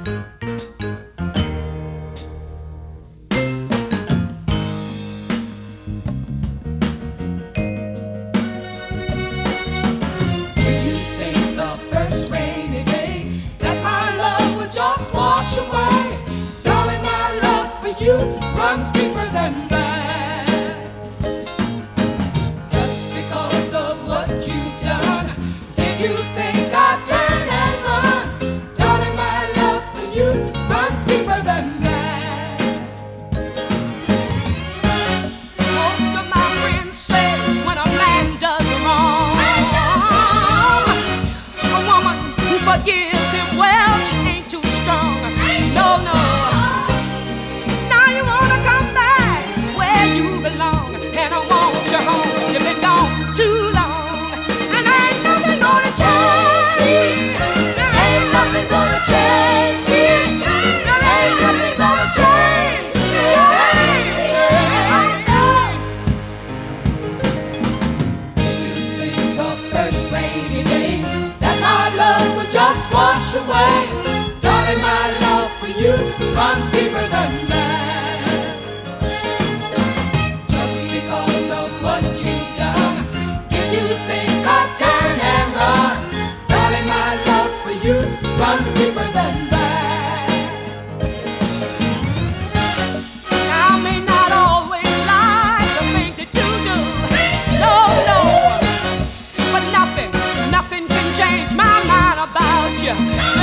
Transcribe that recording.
Did you think the first rainy day that my love would just wash away? Darling, my love for you runs deeper than that. Just because of what you've done, did you think I'd turn and run? Darling, my love for you runs deeper than that. Most of my friends say when a man does wrong, a woman who forgives him, well, she ain't too strong. No, no. Now you wanna come back where you belong, and I want you home. You've been gone too long, and ain't nothing gonna change. There ain't nothing gonna change. There ain't nothing gonna change. Did you think the first rainy day that my love would just wash away? Darling, my love for you runs deeper than that. Just because of what you've done, did you think I'd turn and run? Darling, my love for you runs deeper than that. I may not always like the things that you do, no, no, but nothing can change my mind about you.